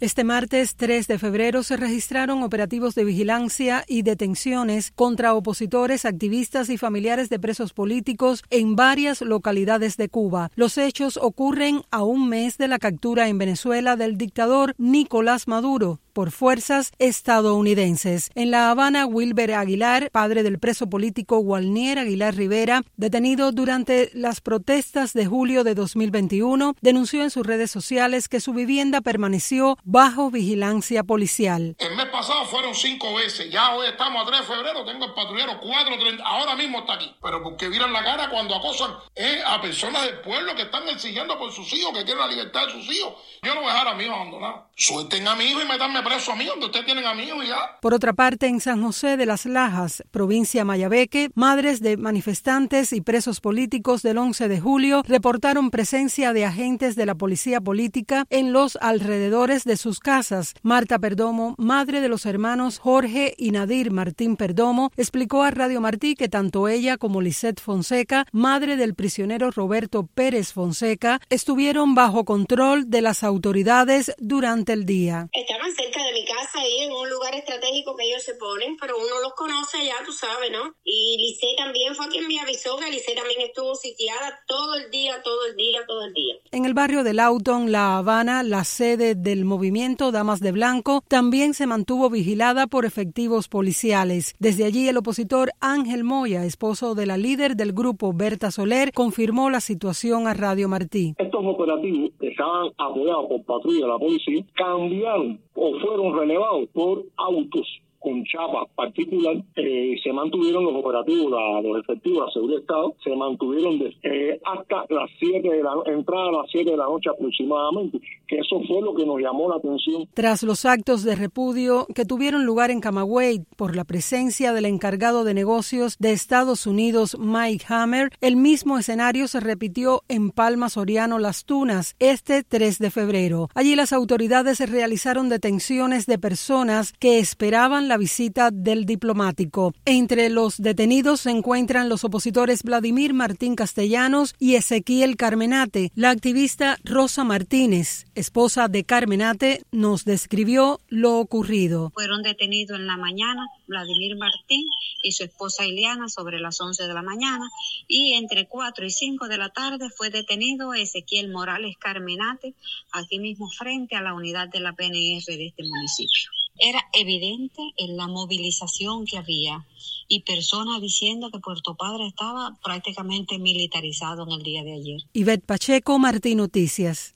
Este martes 3 de febrero se registraron operativos de vigilancia y detenciones contra opositores, activistas y familiares de presos políticos en varias localidades de Cuba. Los hechos ocurren a un mes de la captura en Venezuela del dictador Nicolás Maduro por fuerzas estadounidenses. En La Habana, Wilber Aguilar, padre del preso político Walnier Aguilar Rivera, detenido durante las protestas de julio de 2021, denunció en sus redes sociales que su vivienda permaneció bajo vigilancia policial. El mes pasado fueron 5 veces, ya hoy estamos a 3 de febrero, tengo el patrullero 4:30, ahora mismo está aquí, pero porque viran la cara cuando acosan a personas del pueblo que están exigiendo por sus hijos, que quieren la libertad de sus hijos. Yo no voy a dejar a mi hijo abandonado. Suelten a mi hijo y metanme preso a mí, donde ustedes tienen a mi hijo y ya. Por otra parte, en San José de las Lajas, provincia Mayabeque, madres de manifestantes y presos políticos del 11 de julio reportaron presencia de agentes de la policía política en los alrededores de sus casas. Marta Perdomo, madre de los hermanos Jorge y Nadir Martín Perdomo, explicó a Radio Martí que tanto ella como Lisette Fonseca, madre del prisionero Roberto Pérez Fonseca, estuvieron bajo control de las autoridades durante el día. Estaban cerca de mi casa ahí en un lugar estratégico que ellos se ponen, pero uno los conoce ya, tú sabes, ¿no? Y Lisette también fue quien me avisó que Lisette también estuvo sitiada todo el día. En el barrio de Lawton, La Habana, la sede del movimiento Damas de Blanco, también se mantuvo vigilada por efectivos policiales. Desde allí, el opositor Ángel Moya, esposo de la líder del grupo Berta Soler, confirmó la situación a Radio Martí. Estos operativos que estaban apoyados por patrulla de la policía cambiaron o fueron relevados por autos con chapa particular. Se mantuvieron los operativos, los efectivos de la seguridad del Estado, se mantuvieron hasta las 7 de la entrada a las 7 de la noche aproximadamente, que eso fue lo que nos llamó la atención. Tras los actos de repudio que tuvieron lugar en Camagüey por la presencia del encargado de negocios de Estados Unidos, Mike Hammer, el mismo escenario se repitió en Palma Soriano Las Tunas este 3 de febrero. Allí las autoridades realizaron detenciones de personas que esperaban la visita del diplomático. Entre los detenidos se encuentran los opositores Vladimir Martín Castellanos y Ezequiel Carmenate. La activista Rosa Martínez, esposa de Carmenate, nos describió lo ocurrido. Fueron detenidos en la mañana Vladimir Martín y su esposa Ileana sobre las 11 de la mañana, y entre 4 y 5 de la tarde fue detenido Ezequiel Morales Carmenate, aquí mismo frente a la unidad de la PNR de este municipio. Era evidente en la movilización que había y personas diciendo que Puerto Padre estaba prácticamente militarizado en el día de ayer. Ivette Pacheco, Martí Noticias.